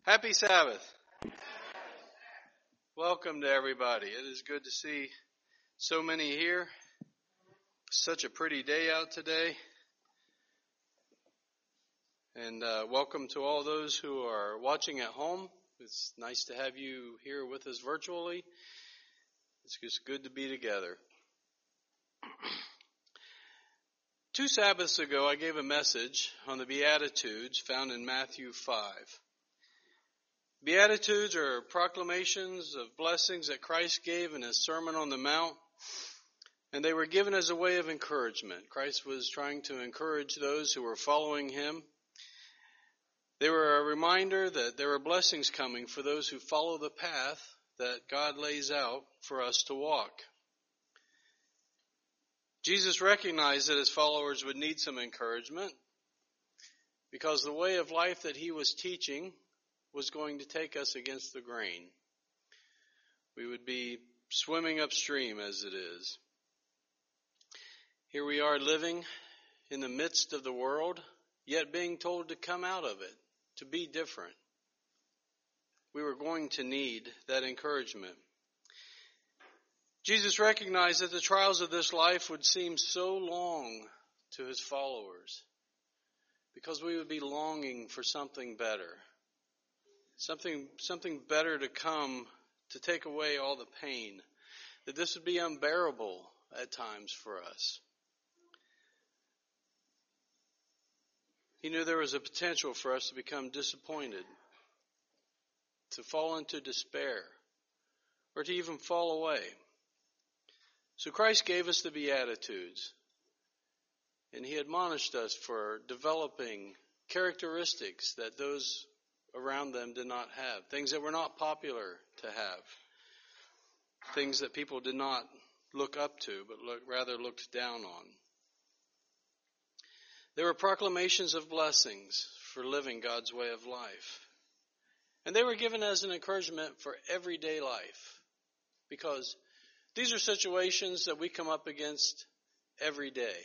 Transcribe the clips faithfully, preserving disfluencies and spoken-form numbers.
Happy Sabbath. Welcome to everybody. It is good to see so many here. Such a pretty day out today. And uh, welcome to all those who are watching at home. It's nice to have you here with us virtually. It's just good to be together. Two Sabbaths ago, I gave a message on the Beatitudes found in Matthew five. Beatitudes are proclamations of blessings that Christ gave in his Sermon on the Mount, and they were given as a way of encouragement. Christ was trying to encourage those who were following him. They were a reminder that there are blessings coming for those who follow the path that God lays out for us to walk. Jesus recognized that his followers would need some encouragement because the way of life that he was teaching was going to take us against the grain. We would be swimming upstream as it is. Here we are living in the midst of the world, yet being told to come out of it, to be different. We were going to need that encouragement. Jesus recognized that the trials of this life would seem so long to his followers because we would be longing for something better. Something something better to come to take away all the pain. That this would be unbearable at times for us. He knew there was a potential for us to become disappointed, to fall into despair, or to even fall away. So Christ gave us the Beatitudes, and he admonished us for developing characteristics that those around them did not have, things that were not popular to have, things that people did not look up to, but look, rather looked down on. There were proclamations of blessings for living God's way of life. And they were given as an encouragement for everyday life, because these are situations that we come up against every day.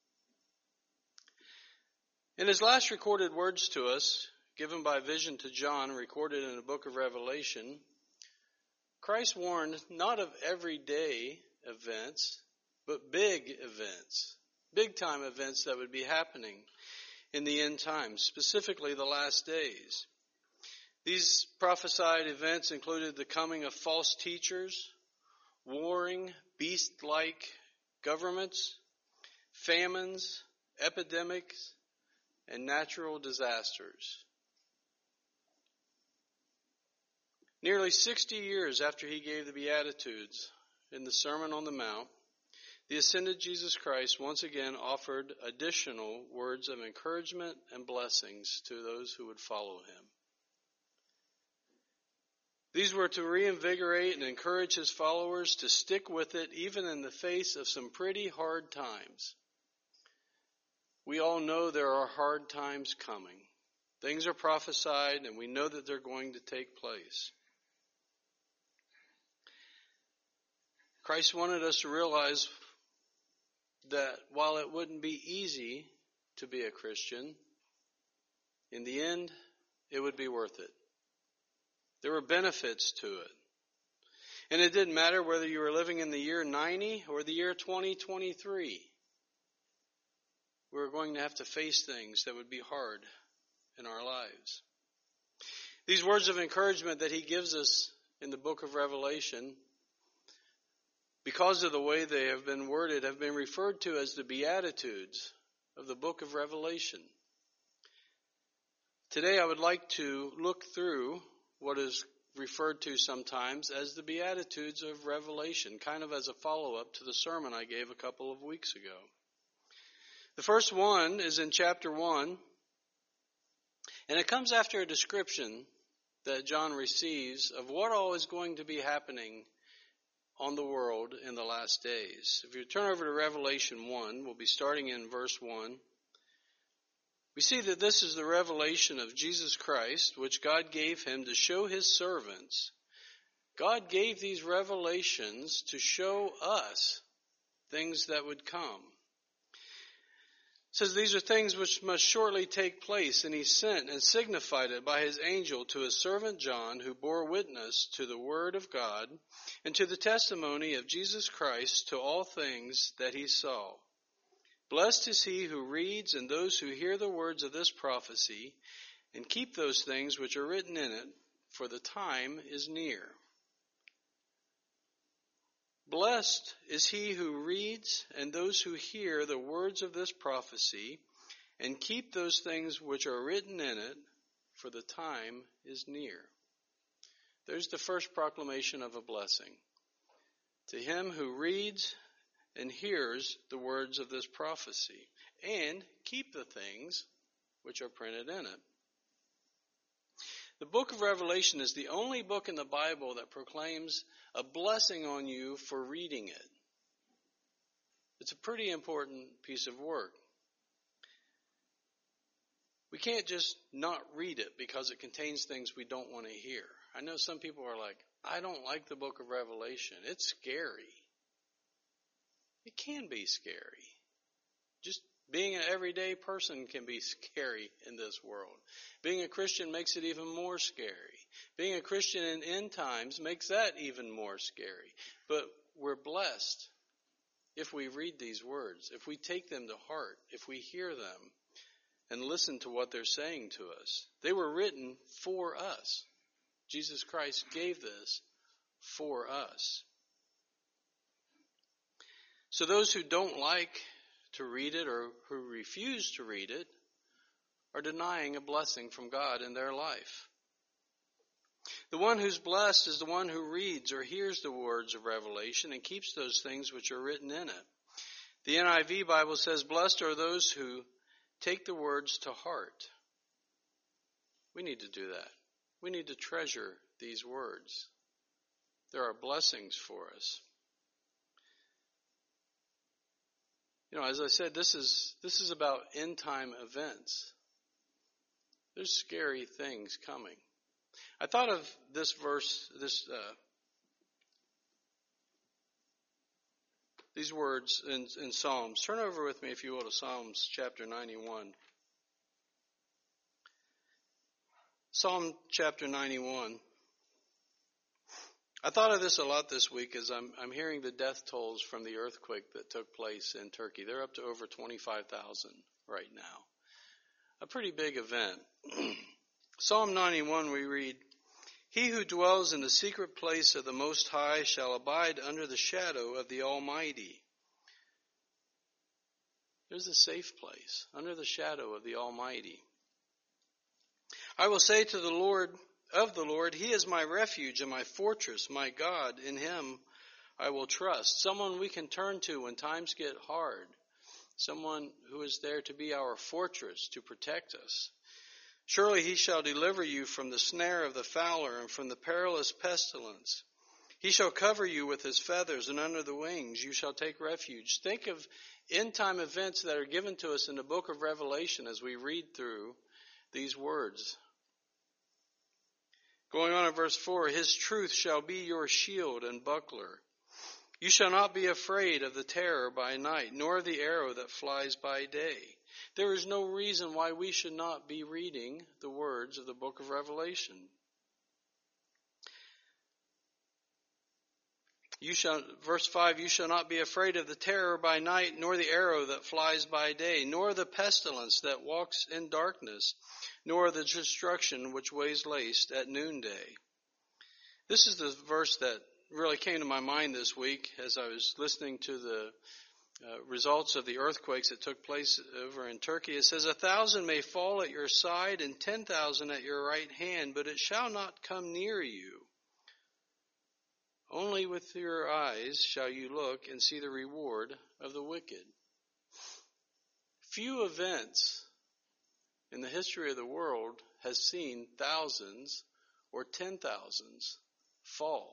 In his last recorded words to us, given by vision to John, recorded in the book of Revelation, Christ warned not of everyday events, but big events, big time events that would be happening in the end times, specifically the last days. These prophesied events included the coming of false teachers, warring, beast-like governments, famines, epidemics, and natural disasters. Nearly sixty years after he gave the Beatitudes in the Sermon on the Mount, the ascended Jesus Christ once again offered additional words of encouragement and blessings to those who would follow him. These were to reinvigorate and encourage his followers to stick with it even in the face of some pretty hard times. We all know there are hard times coming. Things are prophesied and we know that they're going to take place. Christ wanted us to realize that while it wouldn't be easy to be a Christian, in the end, it would be worth it. There were benefits to it. And it didn't matter whether you were living in the year ninety or the year twenty twenty-three. We were going to have to face things that would be hard in our lives. These words of encouragement that he gives us in the book of Revelation, because of the way they have been worded, have been referred to as the Beatitudes of the book of Revelation. Today I would like to look through what is referred to sometimes as the Beatitudes of Revelation, kind of as a follow-up to the sermon I gave a couple of weeks ago. The first one is in chapter one, and it comes after a description that John receives of what all is going to be happening on the world in the last days. If you turn over to Revelation one, we'll be starting in verse one. We see that this is the revelation of Jesus Christ, which God gave him to show his servants. God gave these revelations to show us things that would come. says these are things which must shortly take place, and he sent and signified it by his angel to his servant John, who bore witness to the word of God and to the testimony of Jesus Christ, to all things that he saw. Blessed is he who reads and those who hear the words of this prophecy and keep those things which are written in it, for the time is near. Blessed is he who reads and those who hear the words of this prophecy and keep those things which are written in it, for the time is near. There's the first proclamation of a blessing. To him who reads and hears the words of this prophecy and keep the things which are printed in it. The book of Revelation is the only book in the Bible that proclaims a blessing on you for reading it. It's a pretty important piece of work. We can't just not read it because it contains things we don't want to hear. I know some people are like, I don't like the book of Revelation. It's scary. It can be scary. Just being an everyday person can be scary in this world. Being a Christian makes it even more scary. Being a Christian in end times makes that even more scary. But we're blessed if we read these words, if we take them to heart, if we hear them and listen to what they're saying to us. They were written for us. Jesus Christ gave this for us. So those who don't like to read it or who refuse to read it are denying a blessing from God in their life. The one who's blessed is the one who reads or hears the words of Revelation and keeps those things which are written in it. The N I V Bible says, blessed are those who take the words to heart. We need to do that. We need to treasure these words. There are blessings for us. You know, as I said, this is this is about end time events. There's scary things coming. I thought of this verse, this uh, these words in, in Psalms. Turn over with me, if you will, to Psalms chapter ninety-one. Psalm chapter ninety-one. I thought of this a lot this week as I'm, I'm hearing the death tolls from the earthquake that took place in Turkey. They're up to over twenty-five thousand right now. A pretty big event. Psalm ninety-one we read, he who dwells in the secret place of the Most High shall abide under the shadow of the Almighty. There's a safe place, under the shadow of the Almighty. I will say to the Lord, of the Lord, he is my refuge and my fortress, my God, in him I will trust. Someone we can turn to when times get hard. Someone who is there to be our fortress, to protect us. Surely he shall deliver you from the snare of the fowler and from the perilous pestilence. He shall cover you with his feathers, and under the wings you shall take refuge. Think of end-time events that are given to us in the book of Revelation as we read through these words. Going on in verse four, his truth shall be your shield and buckler. You shall not be afraid of the terror by night, nor of the arrow that flies by day. There is no reason why we should not be reading the words of the book of Revelation. You shall, verse five, you shall not be afraid of the terror by night, nor the arrow that flies by day, nor the pestilence that walks in darkness, nor the destruction which ways waste at noonday. This is the verse that really came to my mind this week as I was listening to the uh, results of the earthquakes that took place over in Turkey. It says, a thousand may fall at your side and ten thousand at your right hand, but it shall not come near you. Only with your eyes shall you look and see the reward of the wicked. Few events in the history of the world has seen thousands or ten thousands fall.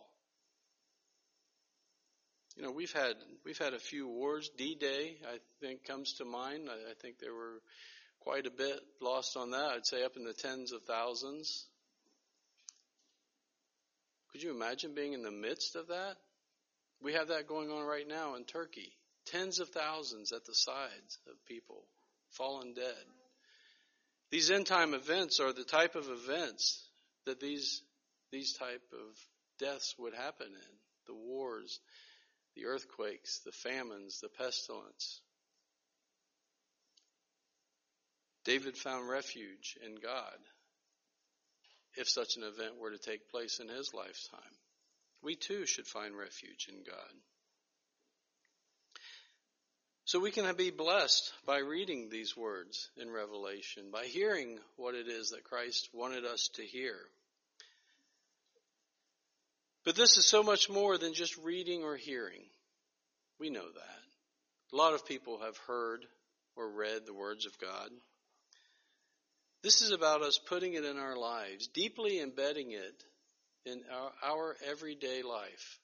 You know, we've had we've had a few wars. D-Day, I think, comes to mind. I, I think there were quite a bit lost on that. I'd say up in the tens of thousands. Could you imagine being in the midst of that? We have that going on right now in Turkey. Tens of thousands at the sides of people fallen dead. These end time events are the type of events that these these type of deaths would happen in. The wars, the earthquakes, the famines, the pestilence. David found refuge in God if such an event were to take place in his lifetime. We too should find refuge in God. So we can be blessed by reading these words in Revelation, by hearing what it is that Christ wanted us to hear. But this is so much more than just reading or hearing. We know that. A lot of people have heard or read the words of God. This is about us putting it in our lives, deeply embedding it in our, our everyday life.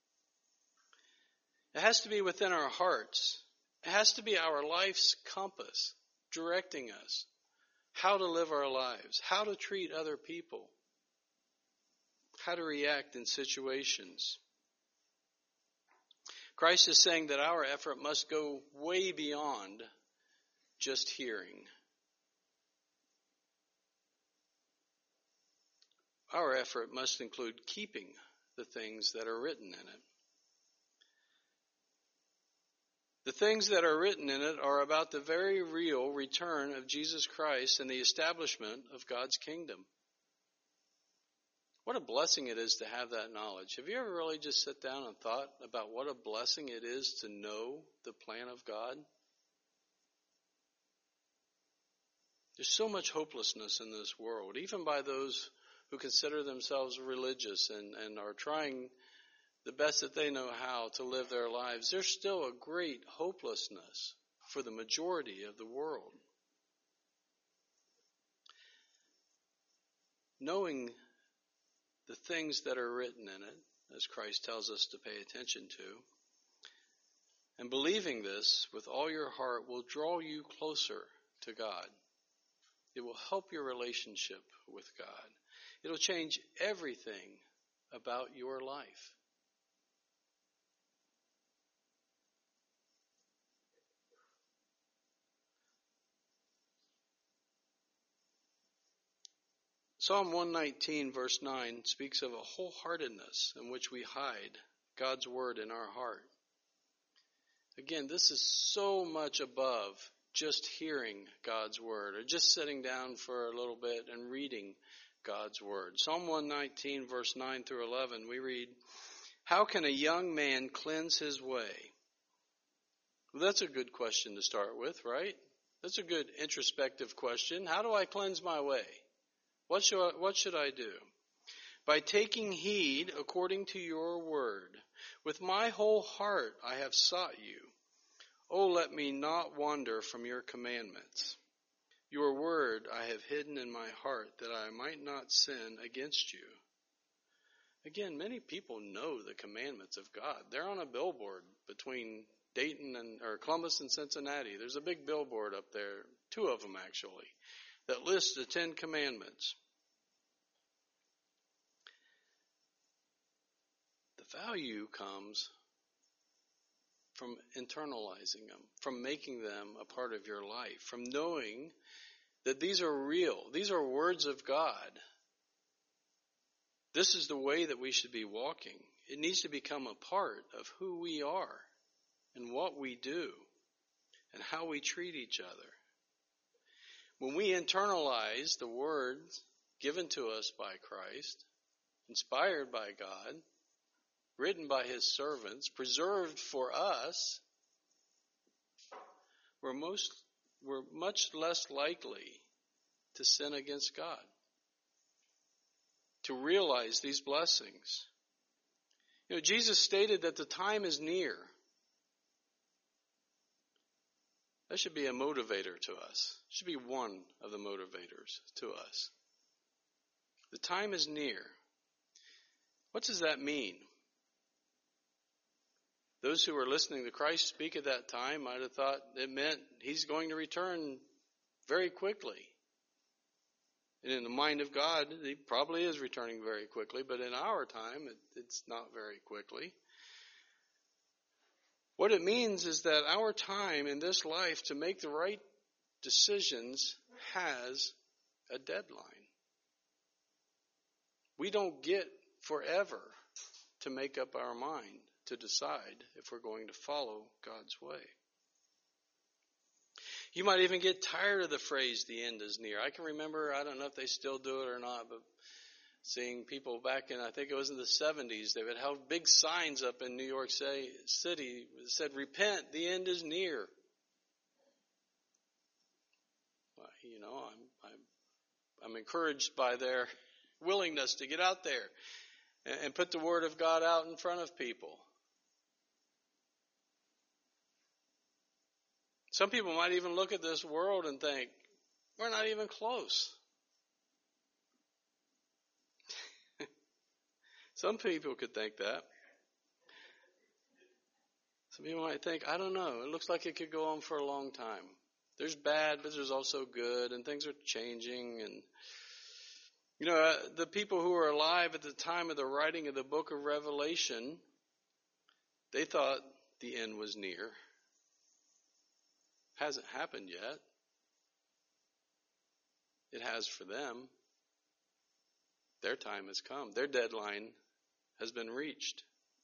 It has to be within our hearts. It has to be our life's compass, directing us how to live our lives, how to treat other people, how to react in situations. Christ is saying that our effort must go way beyond just hearing. Our effort must include keeping the things that are written in it. The things that are written in it are about the very real return of Jesus Christ and the establishment of God's kingdom. What a blessing it is to have that knowledge. Have you ever really just sat down and thought about what a blessing it is to know the plan of God? There's so much hopelessness in this world, even by those who consider themselves religious and, and are trying the best that they know how to live their lives. There's still a great hopelessness for the majority of the world. Knowing the things that are written in it, as Christ tells us to pay attention to, and believing this with all your heart will draw you closer to God. It will help your relationship with God. It'll change everything about your life. Psalm one nineteen verse nine speaks of a wholeheartedness in which we hide God's word in our heart. Again, this is so much above just hearing God's word or just sitting down for a little bit and reading God's word. Psalm one nineteen verse nine through eleven, we read, "How can a young man cleanse his way?" Well, that's a good question to start with, right? That's a good introspective question. How do I cleanse my way? What should I, what should I do? By taking heed according to your word. With my whole heart I have sought you. Oh, let me not wander from your commandments. Your word I have hidden in my heart that I might not sin against you. Again, many people know the commandments of God. They're on a billboard between Dayton and or Columbus and Cincinnati. There's a big billboard up there, two of them actually, that lists the Ten Commandments. The value comes from internalizing them, from making them a part of your life, from knowing that these are real. These are words of God. This is the way that we should be walking. It needs to become a part of who we are and what we do and how we treat each other. When we internalize the words given to us by Christ, inspired by God, written by his servants, preserved for us, we're most we're much less likely to sin against God, to realize these blessings. You know, Jesus stated that the time is near. That should be a motivator to us. It should be one of the motivators to us. The time is near. What does that mean? Those who were listening to Christ speak at that time might have thought it meant he's going to return very quickly. And in the mind of God, he probably is returning very quickly, but in our time, it, it's not very quickly. What it means is that our time in this life to make the right decisions has a deadline. We don't get forever to make up our mind to decide if we're going to follow God's way. You might even get tired of the phrase, the end is near. I can remember, I don't know if they still do it or not, but seeing people back in, I think it was in the seventies, they would have big signs up in New York City that said, repent, the end is near. Well, you know, I'm, I'm, I'm encouraged by their willingness to get out there and, and put the Word of God out in front of people. Some people might even look at this world and think, we're not even close. Some people could think that. Some people might think, I don't know, it looks like it could go on for a long time. There's bad, but there's also good, and things are changing. And you know, uh, the people who were alive at the time of the writing of the book of Revelation, they thought the end was near. Hasn't happened yet. It has for them. Their time has come. Their deadline has been reached.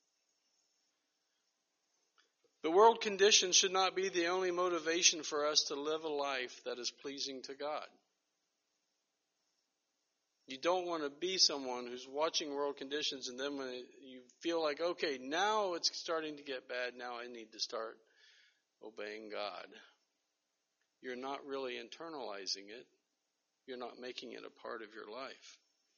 The world conditions should not be the only motivation for us to live a life that is pleasing to God. You don't want to be someone who's watching world conditions and then when you feel like, okay, now it's starting to get bad, now I need to start obeying God. You're not really internalizing it. You're not making it a part of your life.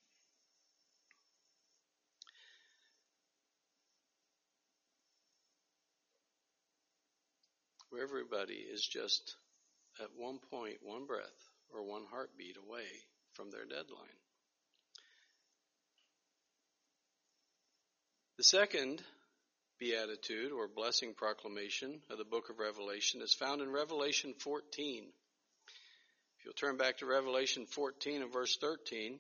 Where everybody is just at one point, one breath, or one heartbeat away from their deadline. The second beatitude or blessing proclamation of the book of Revelation is found in Revelation fourteen. If you'll turn back to Revelation fourteen and verse thirteen.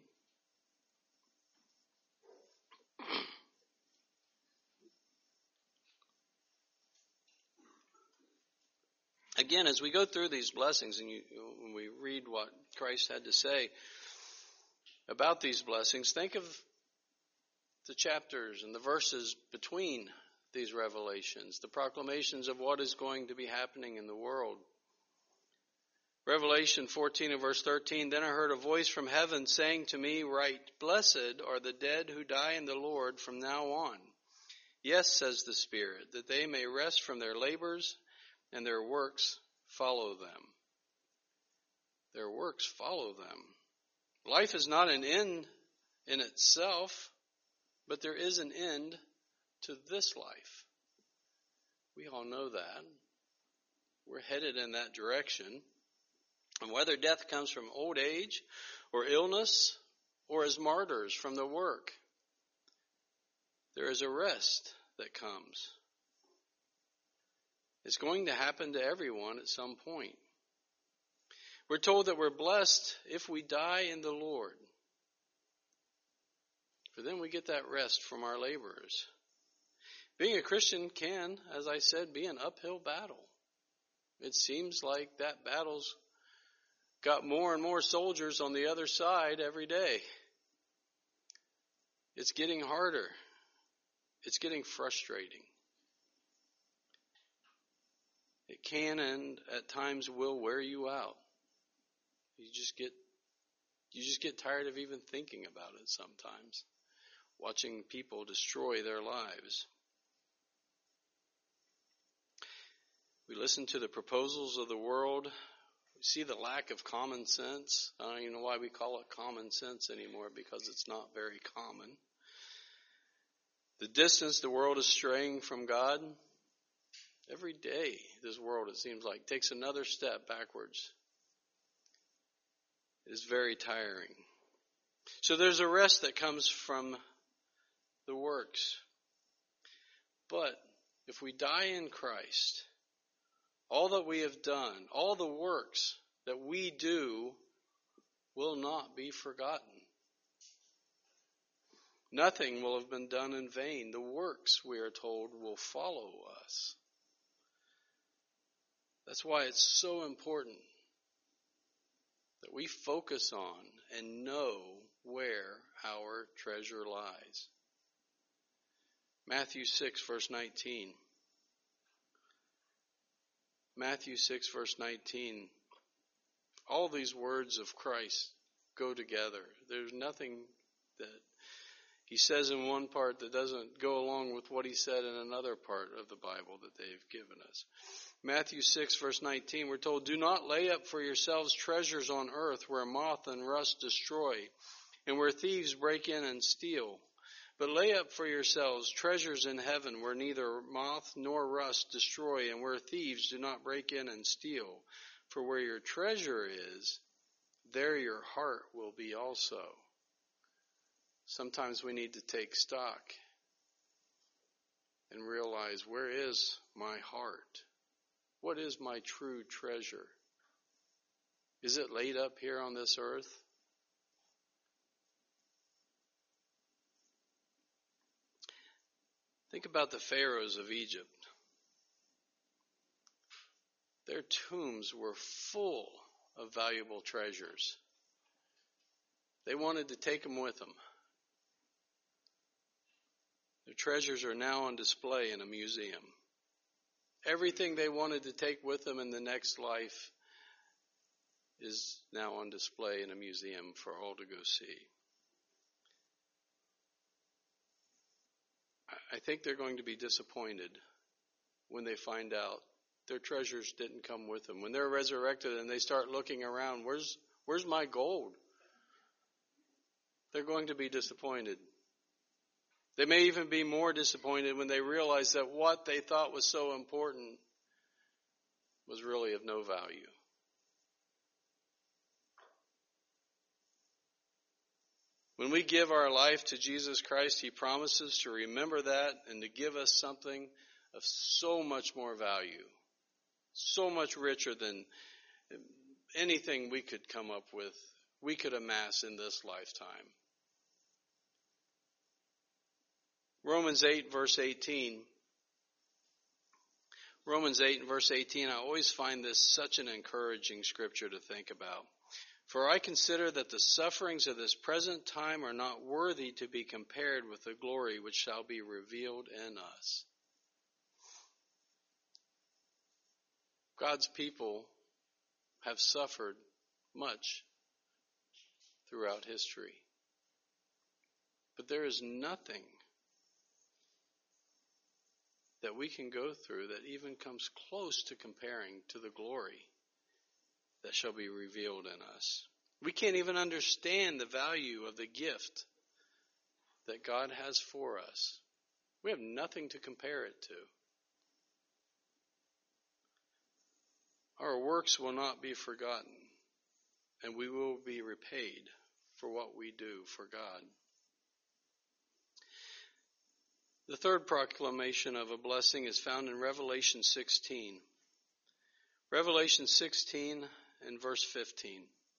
Again, as we go through these blessings and you, when we read what Christ had to say about these blessings, think of the chapters and the verses between these revelations, the proclamations of what is going to be happening in the world. Revelation fourteen and verse thirteen, then I heard a voice from heaven saying to me, write, blessed are the dead who die in the Lord from now on. Yes, says the Spirit, that they may rest from their labors and their works follow them. Their works follow them. Life is not an end in itself, but there is an end to this life. We all know that. We're headed in that direction. And whether death comes from old age or illness or as martyrs from the work, there is a rest that comes. It's going to happen to everyone at some point. We're told that we're blessed if we die in the Lord. For then we get that rest from our laborers. Being a Christian can, as I said, be an uphill battle. It seems like that battle's got more and more soldiers on the other side every day. It's getting harder. It's getting frustrating. It can and at times will wear you out. You just get you just get tired of even thinking about it sometimes. Watching people destroy their lives. We listen to the proposals of the world. We see the lack of common sense. I don't even know why we call it common sense anymore, because it's not very common. The distance the world is straying from God. Every day, this world, it seems like, takes another step backwards. It is very tiring. So there's a rest that comes from the works. But if we die in Christ, all that we have done, all the works that we do will not be forgotten. Nothing will have been done in vain. The works, we are told, will follow us. That's why it's so important we focus on and know where our treasure lies. Matthew six, verse nineteen. Matthew six, verse nineteen. All these words of Christ go together. There's nothing that he says in one part that doesn't go along with what he said in another part of the Bible that they've given us. Matthew six, verse nineteen, we're told, "Do not lay up for yourselves treasures on earth where moth and rust destroy, and where thieves break in and steal. But lay up for yourselves treasures in heaven where neither moth nor rust destroy, and where thieves do not break in and steal. For where your treasure is, there your heart will be also." Sometimes we need to take stock and realize, where is my heart? What is my true treasure? Is it laid up here on this earth? Think about the pharaohs of Egypt. Their tombs were full of valuable treasures. They wanted to take them with them. Their treasures are now on display in a museum. Everything they wanted to take with them in the next life is now on display in a museum for all to go see. I think they're going to be disappointed when they find out their treasures didn't come with them. When they're resurrected and they start looking around, where's where's my gold? They're going to be disappointed. They may even be more disappointed when they realize that what they thought was so important was really of no value. When we give our life to Jesus Christ, He promises to remember that and to give us something of so much more value, so much richer than anything we could come up with, we could amass in this lifetime. Romans eight, verse eighteen. Romans eight and verse eighteen, I always find this such an encouraging scripture to think about. "For I consider that the sufferings of this present time are not worthy to be compared with the glory which shall be revealed in us." God's people have suffered much throughout history. But there is nothing that we can go through that even comes close to comparing to the glory that shall be revealed in us. We can't even understand the value of the gift that God has for us. We have nothing to compare it to. Our works will not be forgotten, and we will be repaid for what we do for God. The third proclamation of a blessing is found in Revelation sixteen. Revelation sixteen and verse fifteen.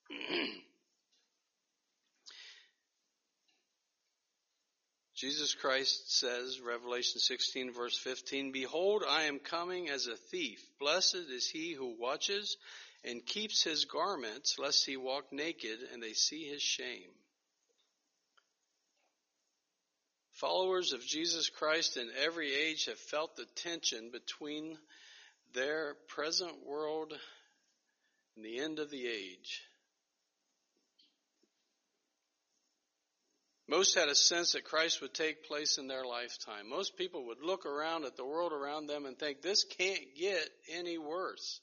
Jesus Christ says, Revelation sixteen, verse fifteen, "Behold, I am coming as a thief. Blessed is he who watches and keeps his garments, lest he walk naked and they see his shame." Followers of Jesus Christ in every age have felt the tension between their present world and the end of the age. Most had a sense that Christ would take place in their lifetime. Most people would look around at the world around them and think, this can't get any worse.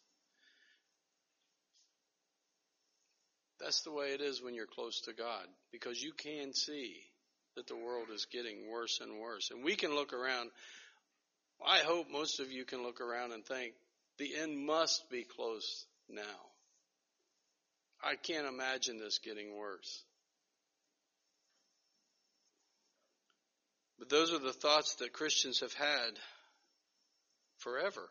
That's the way it is when you're close to God, because you can see that the world is getting worse and worse. And we can look around. I hope most of you can look around and think, the end must be close now. I can't imagine this getting worse. But those are the thoughts that Christians have had forever.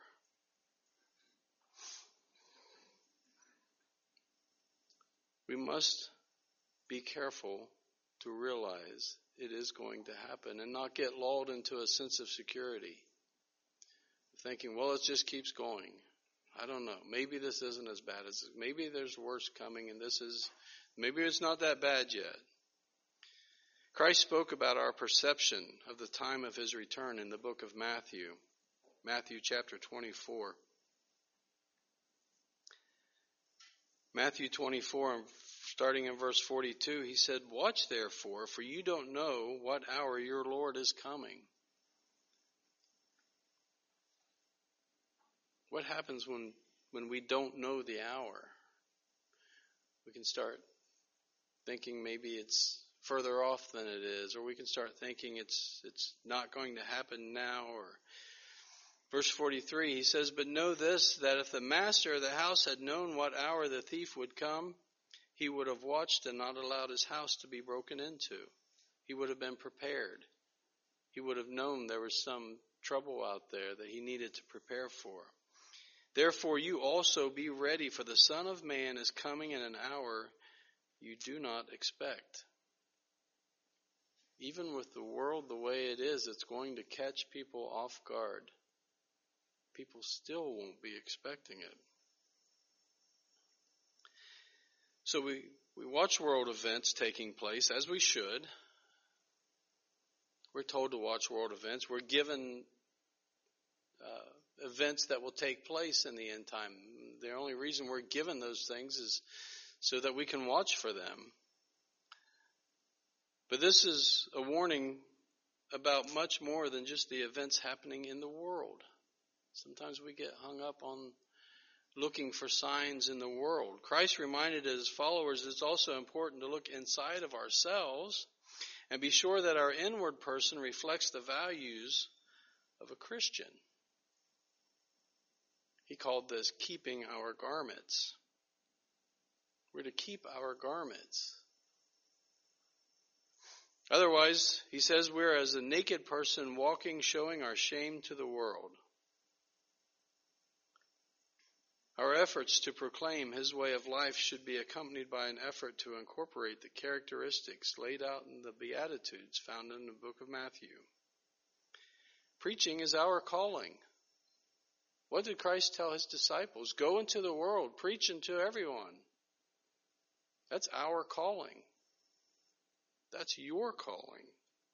We must be careful to realize it is going to happen and not get lulled into a sense of security, thinking, well, it just keeps going. I don't know. Maybe this isn't as bad as, maybe there's worse coming and this is, maybe it's not that bad yet. Christ spoke about our perception of the time of his return in the book of Matthew, Matthew chapter twenty-four. Matthew twenty-four, starting in verse forty-two, he said, "Watch therefore, for you don't know what hour your Lord is coming." What happens when, when we don't know the hour? We can start thinking maybe it's further off than it is, or we can start thinking it's it's not going to happen now. Or verse forty-three, he says, "But know this, that if the master of the house had known what hour the thief would come, he would have watched and not allowed his house to be broken into." He would have been prepared. He would have known there was some trouble out there that he needed to prepare for. "Therefore you also be ready, for the Son of Man is coming in an hour you do not expect." Even with the world the way it is, it's going to catch people off guard. People still won't be expecting it. So we, we watch world events taking place, as we should. We're told to watch world events. We're given uh, events that will take place in the end time. The only reason we're given those things is so that we can watch for them. But this is a warning about much more than just the events happening in the world. Sometimes we get hung up on looking for signs in the world. Christ reminded his followers it's also important to look inside of ourselves and be sure that our inward person reflects the values of a Christian. He called this keeping our garments. We're to keep our garments. Otherwise, he says, we're as a naked person walking, showing our shame to the world. Our efforts to proclaim his way of life should be accompanied by an effort to incorporate the characteristics laid out in the Beatitudes found in the book of Matthew. Preaching is our calling. What did Christ tell his disciples? Go into the world, preach unto everyone. That's our calling. That's your calling.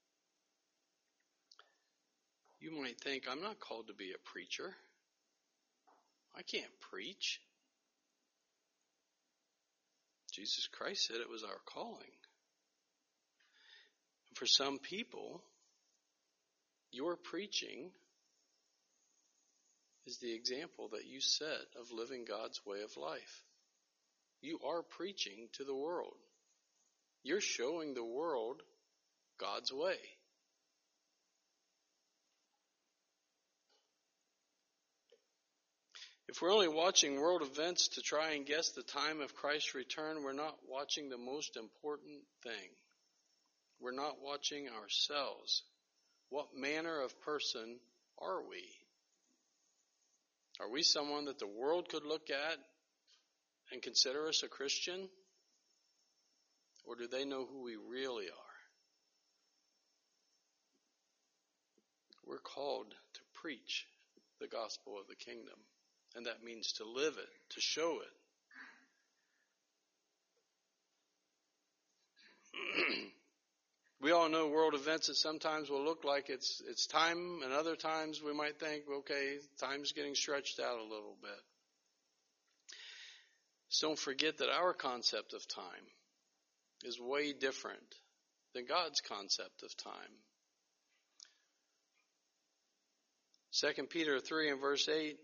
You might think, I'm not called to be a preacher. I can't preach. Jesus Christ said it was our calling. For some people, your preaching is the example that you set of living God's way of life. You are preaching to the world. You're showing the world God's way. If we're only watching world events to try and guess the time of Christ's return, we're not watching the most important thing. We're not watching ourselves. What manner of person are we? Are we someone that the world could look at and consider us a Christian? Or do they know who we really are? We're called to preach the gospel of the kingdom. And that means to live it, to show it. We all know world events that sometimes will look like it's it's time, and other times we might think, okay, time's getting stretched out a little bit. So don't forget that our concept of time is way different than God's concept of time. Second Peter three and verse eight.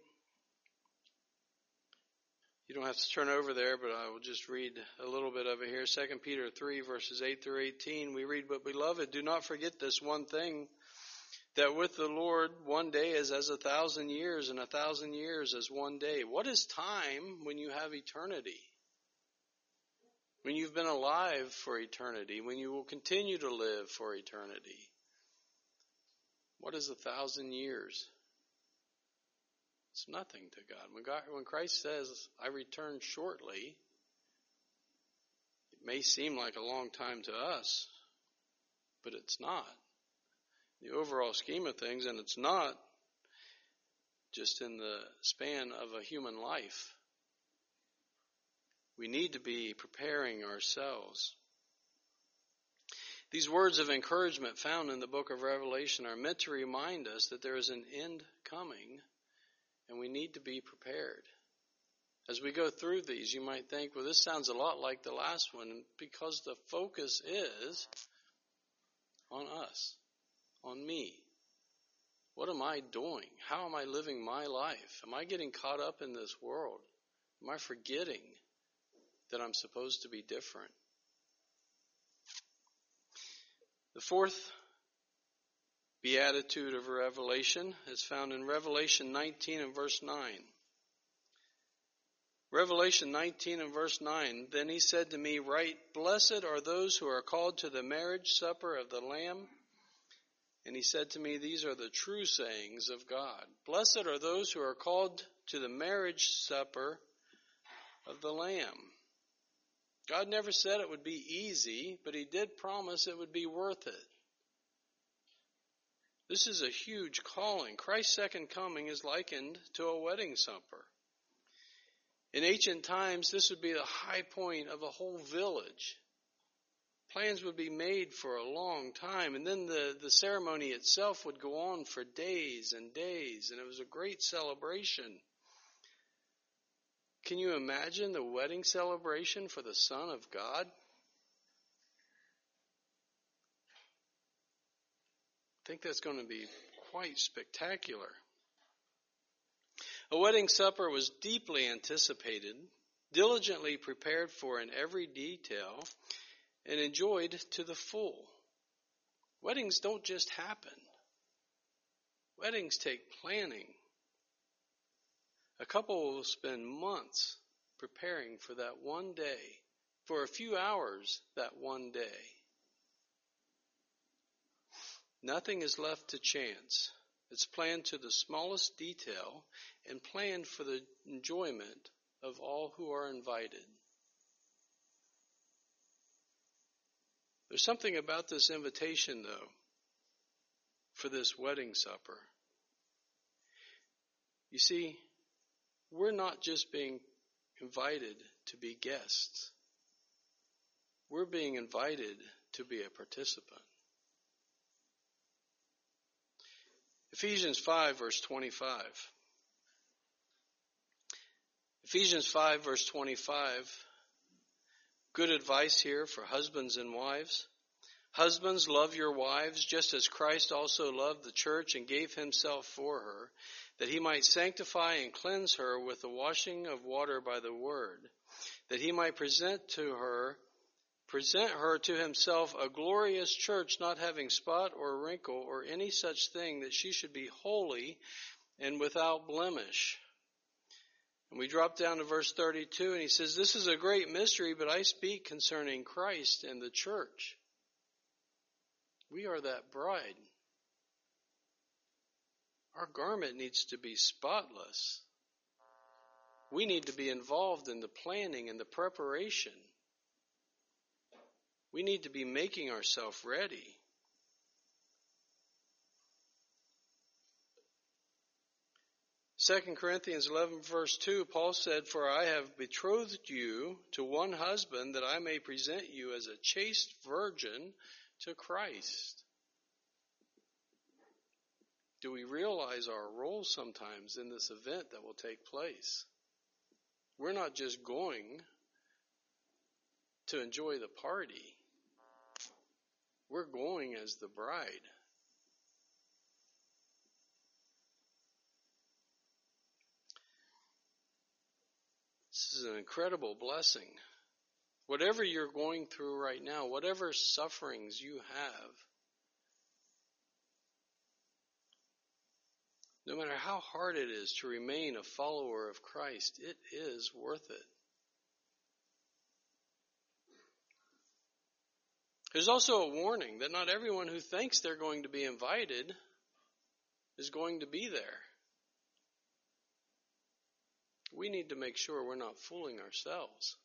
You don't have to turn over there, but I will just read a little bit of it here. Second Peter three, verses eight through eighteen, we read, "But beloved, do not forget this one thing, that with the Lord one day is as a thousand years, and a thousand years as one day." What is time when you have eternity? When you've been alive for eternity, when you will continue to live for eternity? What is a thousand years? It's nothing to God. When God, when Christ says, "I return shortly," it may seem like a long time to us, but it's not. The overall scheme of things, and it's not just in the span of a human life. We need to be preparing ourselves. These words of encouragement found in the book of Revelation are meant to remind us that there is an end coming, and we need to be prepared. As we go through these, you might think, well, this sounds a lot like the last one, because the focus is on us, on me. What am I doing? How am I living my life? Am I getting caught up in this world? Am I forgetting that I'm supposed to be different? The fourth beatitude of Revelation is found in Revelation nineteen and verse nine. Revelation nineteen and verse nine, then he said to me, write, blessed are those who are called to the marriage supper of the Lamb. And he said to me, these are the true sayings of God. Blessed are those who are called to the marriage supper of the Lamb. God never said it would be easy, but he did promise it would be worth it. This is a huge calling. Christ's second coming is likened to a wedding supper. In ancient times, this would be the high point of a whole village. Plans would be made for a long time, and then the, the ceremony itself would go on for days and days, and it was a great celebration. Can you imagine the wedding celebration for the Son of God? I think that's going to be quite spectacular. A wedding supper was deeply anticipated, diligently prepared for in every detail, and enjoyed to the full. Weddings don't just happen. Weddings take planning. A couple will spend months preparing for that one day, for a few hours that one day. Nothing is left to chance. It's planned to the smallest detail and planned for the enjoyment of all who are invited. There's something about this invitation, though, for this wedding supper. You see, we're not just being invited to be guests. We're being invited to be a participant. Ephesians five, verse twenty-five. Ephesians five, verse twenty-five. Good advice here for husbands and wives. Husbands, love your wives, just as Christ also loved the church and gave himself for her, that he might sanctify and cleanse her with the washing of water by the word, that he might present to her, present her to himself a glorious church, not having spot or wrinkle or any such thing, that she should be holy and without blemish. And we drop down to verse thirty-two, and he says, this is a great mystery, but I speak concerning Christ and the church. We are that bride. Our garment needs to be spotless. We need to be involved in the planning and the preparation. We need to be making ourselves ready. Second Corinthians eleven, verse two, Paul said, for I have betrothed you to one husband, that I may present you as a chaste virgin to Christ. Do we realize our role sometimes in this event that will take place? We're not just going to enjoy the party. We're going as the bride. This is an incredible blessing. Whatever you're going through right now, whatever sufferings you have, no matter how hard it is to remain a follower of Christ, it is worth it. There's also a warning that not everyone who thinks they're going to be invited is going to be there. We need to make sure we're not fooling ourselves.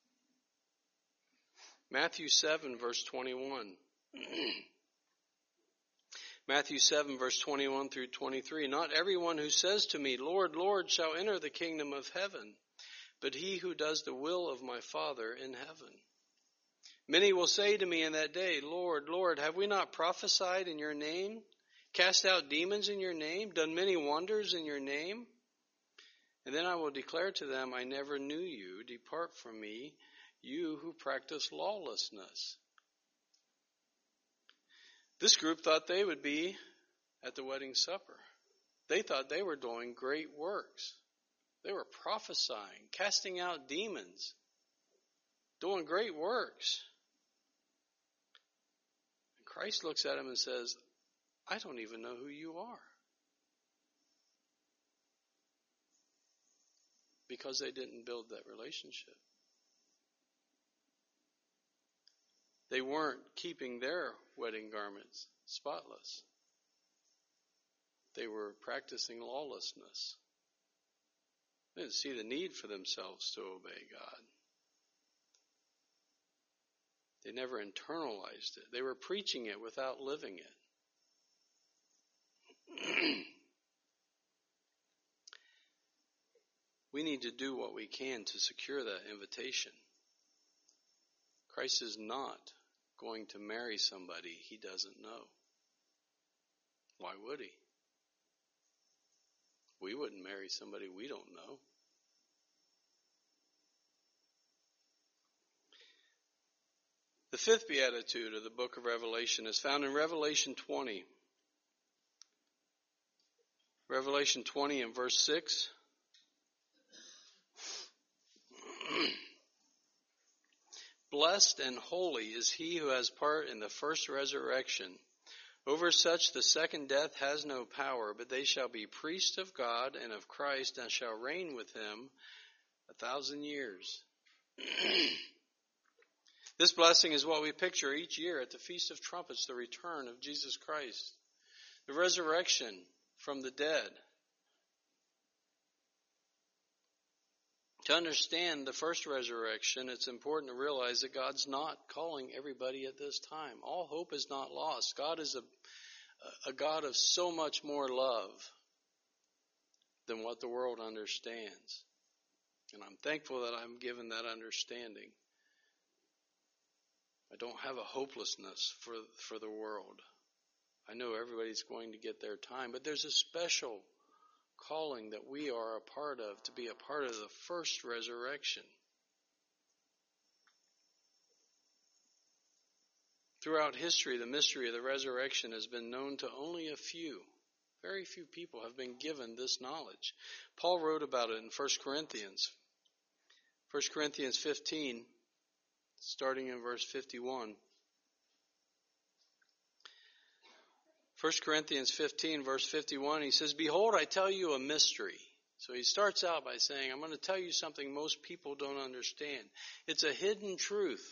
Matthew seven, verse twenty-one. Matthew seven, verse twenty-one through twenty-three. Not everyone who says to me, Lord, Lord, shall enter the kingdom of heaven, but he who does the will of my Father in heaven. Many will say to me in that day, Lord, Lord, have we not prophesied in your name, cast out demons in your name, done many wonders in your name? And then I will declare to them, I never knew you. Depart from me, you who practice lawlessness. This group thought they would be at the wedding supper. They thought they were doing great works. They were prophesying, casting out demons, doing great works. And Christ looks at them and says, I don't even know who you are. Because they didn't build that relationship. They weren't keeping their wedding garments spotless. They were practicing lawlessness. They didn't see the need for themselves to obey God. They never internalized it. They were preaching it without living it. We need to do what we can to secure that invitation. Christ is not going to marry somebody he doesn't know. Why would he? We wouldn't marry somebody we don't know. The fifth beatitude of the book of Revelation is found in Revelation twenty. Revelation twenty and verse six. Blessed and holy is he who has part in the first resurrection. Over such the second death has no power, but they shall be priests of God and of Christ, and shall reign with him a thousand years. This blessing is what we picture each year at the Feast of Trumpets, the return of Jesus Christ, the resurrection from the dead. To understand the first resurrection, it's important to realize that God's not calling everybody at this time. All hope is not lost. God is a, a God of so much more love than what the world understands. And I'm thankful that I'm given that understanding. I don't have a hopelessness for, for the world. I know everybody's going to get their time, but there's a special calling that we are a part of, to be a part of the first resurrection. Throughout history, the mystery of the resurrection has been known to only a few. Very few people have been given this knowledge. Paul wrote about it in First Corinthians. First Corinthians fifteen, starting in verse fifty-one. First Corinthians fifteen, verse fifty-one, he says, Behold, I tell you a mystery. So he starts out by saying, I'm going to tell you something most people don't understand. It's a hidden truth.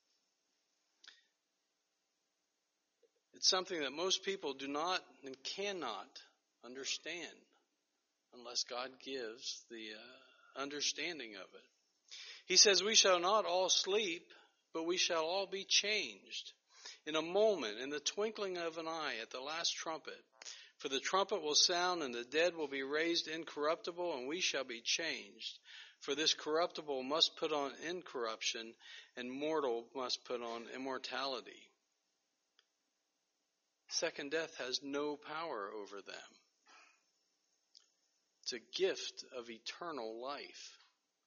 It's something that most people do not and cannot understand unless God gives the uh, understanding of it. He says, we shall not all sleep, but we shall all be changed. In a moment, in the twinkling of an eye, at the last trumpet. For the trumpet will sound, and the dead will be raised incorruptible, and we shall be changed. For this corruptible must put on incorruption, and mortal must put on immortality. Second death has no power over them. It's a gift of eternal life.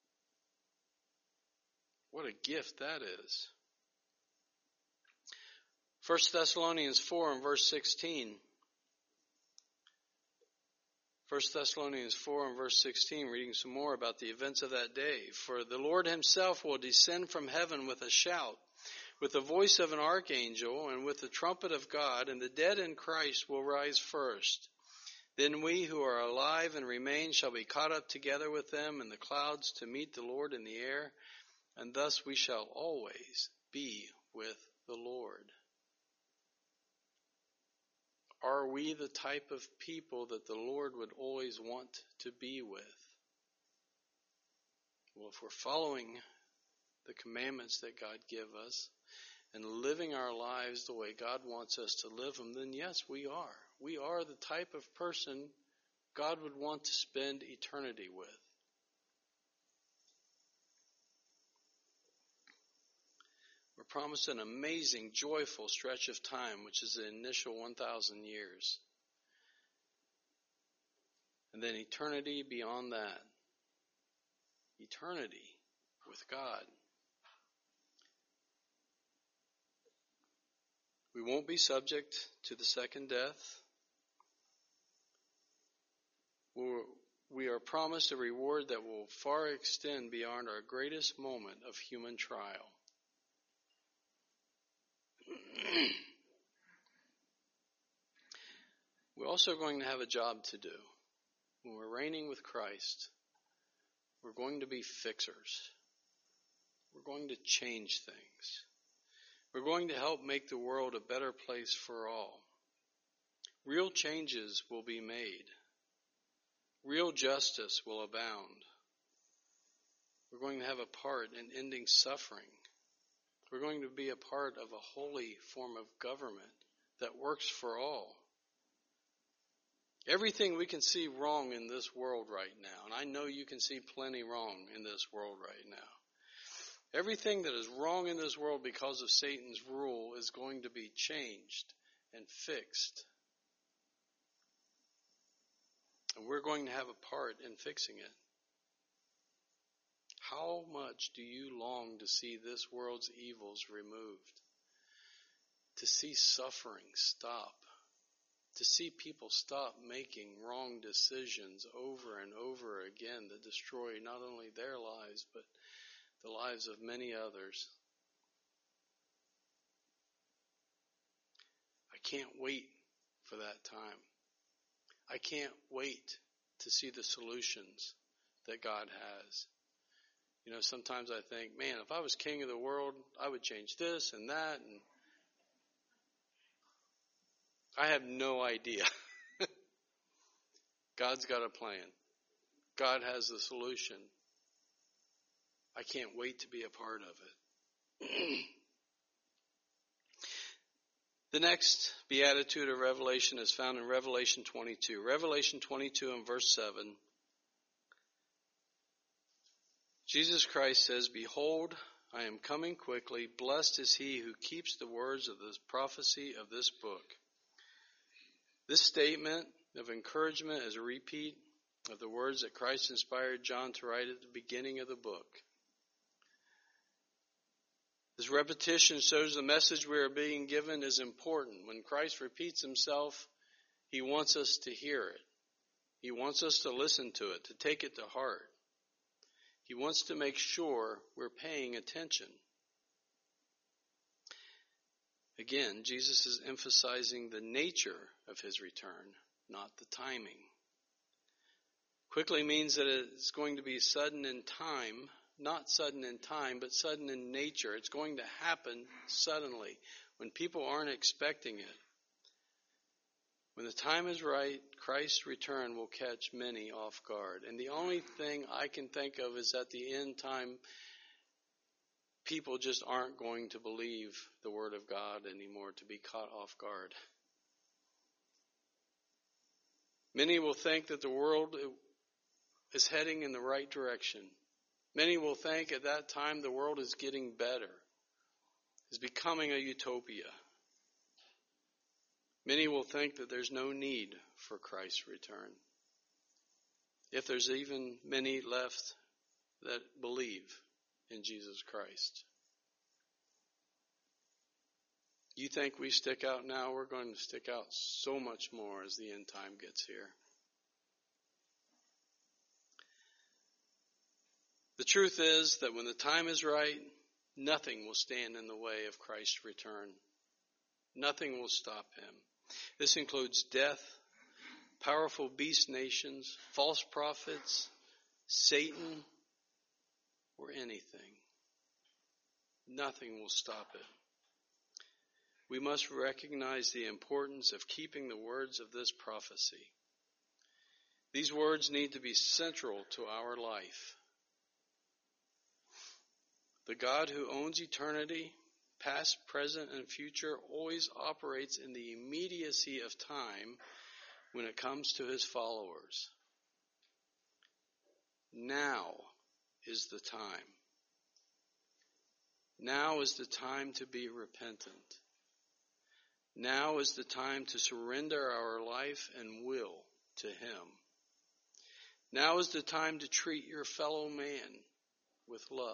What a gift that is. First Thessalonians four and verse sixteen. First Thessalonians four and verse sixteen, reading some more about the events of that day. For the Lord himself will descend from heaven with a shout, with the voice of an archangel, and with the trumpet of God, and the dead in Christ will rise first. Then we who are alive and remain shall be caught up together with them in the clouds to meet the Lord in the air, and thus we shall always be with the Lord. Are we the type of people that the Lord would always want to be with? Well, if we're following the commandments that God give us, and living our lives the way God wants us to live them, then yes, we are. We are the type of person God would want to spend eternity with. We're promised an amazing, joyful stretch of time, which is the initial one thousand years. And then eternity beyond that. Eternity with God. We won't be subject to the second death. We're, we are promised a reward that will far extend beyond our greatest moment of human trial. We're also going to have a job to do. When we're reigning with Christ, we're going to be fixers. We're going to change things. We're going to help make the world a better place for all. Real changes will be made. Real justice will abound. We're going to have a part in ending suffering. We're going to be a part of a holy form of government that works for all. Everything we can see wrong in this world right now, and I know you can see plenty wrong in this world right now. Everything that is wrong in this world because of Satan's rule is going to be changed and fixed. And we're going to have a part in fixing it. How much do you long to see this world's evils removed? To see suffering stop? To see people stop making wrong decisions over and over again that destroy not only their lives, but the lives of many others? I can't wait for that time. I can't wait to see the solutions that God has. You know, sometimes I think, man, if I was king of the world, I would change this and that. And I have no idea. God's got a plan. God has the solution. I can't wait to be a part of it. The next beatitude of Revelation is found in Revelation twenty-two. Revelation twenty-two and verse seven. Jesus Christ says, "Behold, I am coming quickly. Blessed is he who keeps the words of this prophecy of this book." This statement of encouragement is a repeat of the words that Christ inspired John to write at the beginning of the book. This repetition shows the message we are being given is important. When Christ repeats himself, he wants us to hear it. He wants us to listen to it, to take it to heart. He wants to make sure we're paying attention. Again, Jesus is emphasizing the nature of his return, not the timing. Quickly means that it's going to be sudden in time, not sudden in time, but sudden in nature. It's going to happen suddenly when people aren't expecting it. When the time is right, Christ's return will catch many off guard. And the only thing I can think of is at the end time, people just aren't going to believe the word of God anymore to be caught off guard. Many will think that the world is heading in the right direction. Many will think at that time the world is getting better, is becoming a utopia. Many will think that there's no need for Christ's return. If there's even many left that believe in Jesus Christ. You think we stick out now? We're going to stick out so much more as the end time gets here. The truth is that when the time is right, nothing will stand in the way of Christ's return. Nothing will stop him. This includes death, powerful beast nations, false prophets, Satan, or anything. Nothing will stop it. We must recognize the importance of keeping the words of this prophecy. These words need to be central to our life. The God who owns eternity, past, present, and future, always operates in the immediacy of time when it comes to his followers. Now is the time. Now is the time to be repentant. Now is the time to surrender our life and will to him. Now is the time to treat your fellow man with love.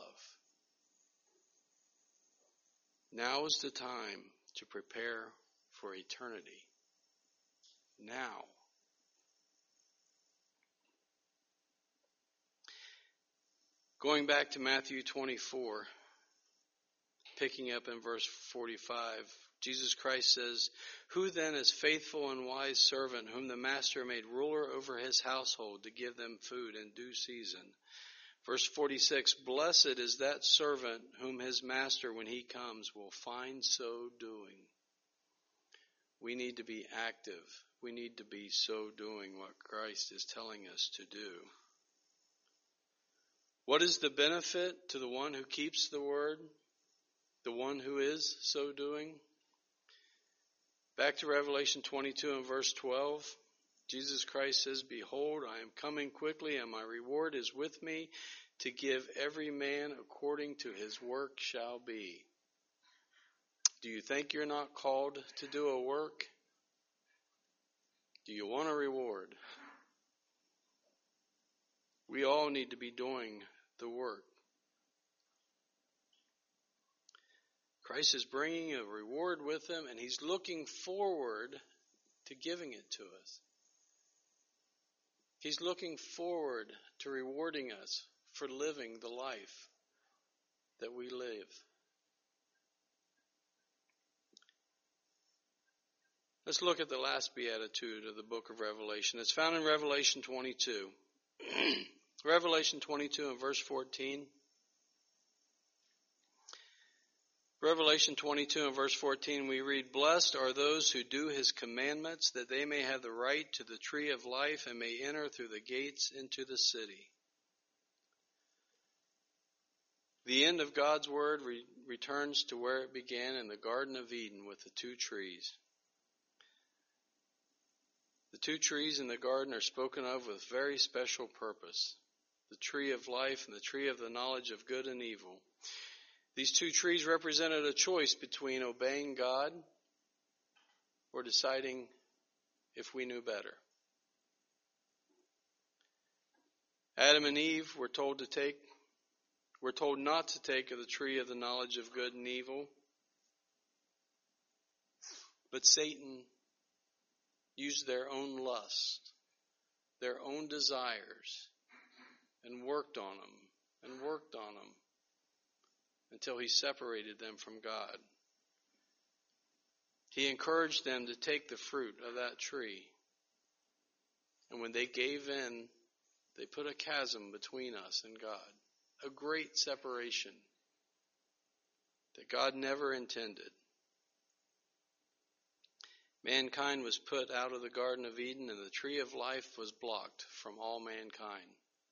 Now is the time to prepare for eternity. Now. Going back to Matthew twenty-four, picking up in verse forty-five, Jesus Christ says, "Who then is faithful and wise servant whom the master made ruler over his household to give them food in due season?" Verse forty-six, "Blessed is that servant whom his master, when he comes, will find so doing." We need to be active. We need to be so doing what Christ is telling us to do. What is the benefit to the one who keeps the word? The one who is so doing? Back to Revelation twenty-two and verse twelve. Jesus Christ says, "Behold, I am coming quickly, and my reward is with me, to give every man according to his work shall be." Do you think you're not called to do a work? Do you want a reward? We all need to be doing the work. Christ is bringing a reward with him, and he's looking forward to giving it to us. He's looking forward to rewarding us for living the life that we live. Let's look at the last beatitude of the book of Revelation. It's found in Revelation twenty-two. Revelation twenty-two and verse fourteen. Revelation twenty-two and verse fourteen, we read, "Blessed are those who do his commandments, that they may have the right to the tree of life and may enter through the gates into the city." The end of God's word re- returns to where it began in the Garden of Eden with the two trees. The two trees in the garden are spoken of with very special purpose. The tree of life and the tree of the knowledge of good and evil. These two trees represented a choice between obeying God or deciding if we knew better. Adam and Eve were told to take, were told not to take of the tree of the knowledge of good and evil. But Satan used their own lust, their own desires, and worked on them, and worked on them, until he separated them from God. He encouraged them to take the fruit of that tree. And when they gave in, they put a chasm between us and God, a great separation that God never intended. Mankind was put out of the Garden of Eden, and the tree of life was blocked from all mankind.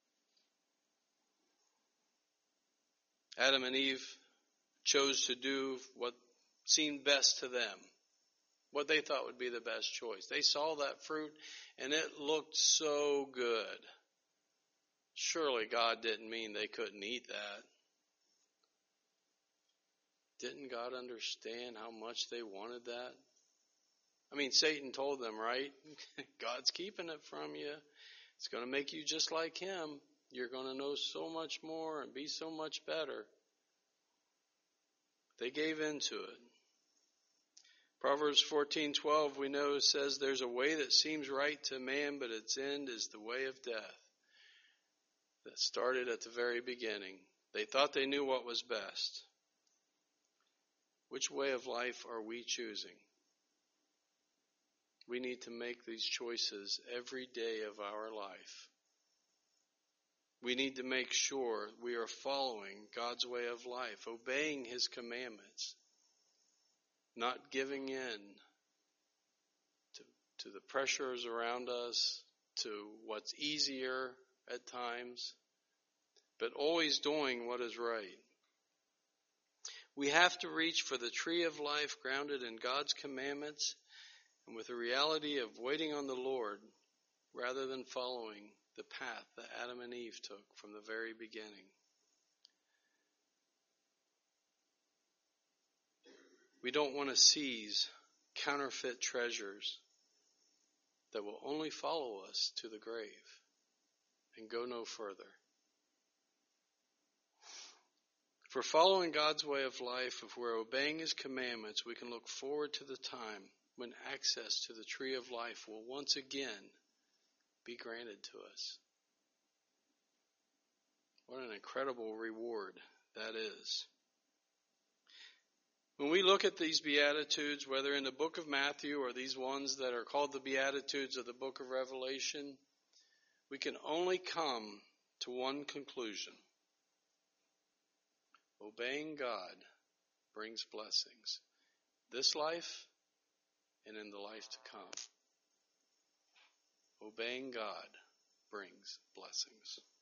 Adam and Eve chose to do what seemed best to them, what they thought would be the best choice. They saw that fruit, and it looked so good. Surely God didn't mean they couldn't eat that. Didn't God understand how much they wanted that? I mean, Satan told them, right? God's keeping it from you. It's going to make you just like him. You're going to know so much more and be so much better. They gave in to it. Proverbs fourteen twelve, we know, says, "There's a way that seems right to man, but its end is the way of death." That started at the very beginning. They thought they knew what was best. Which way of life are we choosing? We need to make these choices every day of our life. We need to make sure we are following God's way of life, obeying his commandments, not giving in to, to the pressures around us, to what's easier at times, but always doing what is right. We have to reach for the tree of life grounded in God's commandments and with the reality of waiting on the Lord rather than following the path that Adam and Eve took from the very beginning. We don't want to seize counterfeit treasures that will only follow us to the grave and go no further. If we're following God's way of life, if we're obeying His commandments, we can look forward to the time when access to the tree of life will once again be granted to us. What an incredible reward that is. When we look at these Beatitudes, whether in the book of Matthew or these ones that are called the Beatitudes of the book of Revelation, we can only come to one conclusion. Obeying God brings blessings, this life and in the life to come. Obeying God brings blessings.